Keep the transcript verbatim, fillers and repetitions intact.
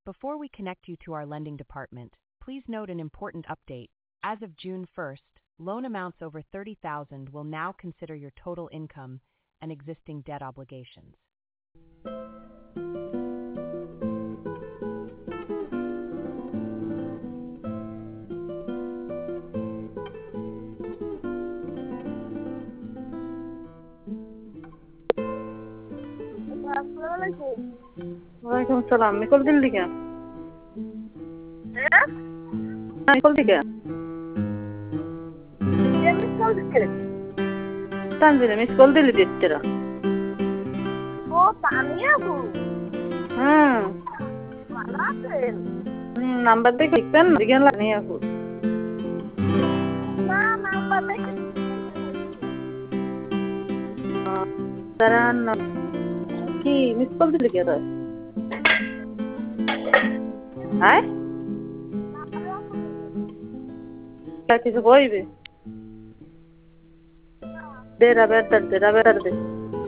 Before we connect you to our lending department, please note an important update. As of June first, loan amounts over thirty thousand will now consider your total income and existing debt obligations. ওয়ালাইকুম সালাম mickle Delhi কে হ্যাঁ mickle দিকে মিকল দিকে তানজিলে মিকল দিল্লি দিতেরা ও তানিয়া গো হ্যাঁ ভালো আছেন নাম্বার দেখে লিখবেন দিকে লাগনি আপু না নাম্বার দেখে তারান কি মিকল দিল্লি কে রে Ay? ¿Qué te voy a ver? De la verdad, de la verdad.